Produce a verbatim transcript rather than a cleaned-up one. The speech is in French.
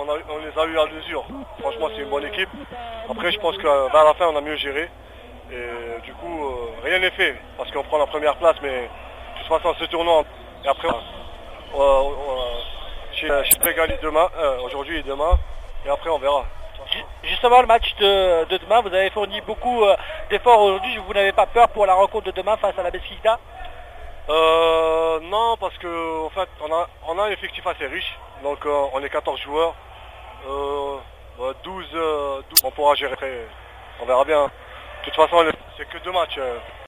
a, on les a eu à l'usure. Franchement, c'est une bonne équipe. Après, je pense que vers la fin, on a mieux géré. Et du coup, euh, rien n'est fait. Parce qu'on prend la première place, mais de toute façon, ce tournoi. Et après, euh, euh, chez, chez Prégali demain, euh, aujourd'hui et demain. Et après, on verra. Justement, le match de, de demain, vous avez fourni beaucoup euh, d'efforts aujourd'hui. Vous n'avez pas peur pour la rencontre de demain face à la Beskikta? Euh, non, parce que en fait, on a, on a un effectif assez riche, donc euh, on est quatorze joueurs, euh, douze, euh, douze, on pourra gérer, on verra bien. De toute façon, c'est que deux matchs. Euh.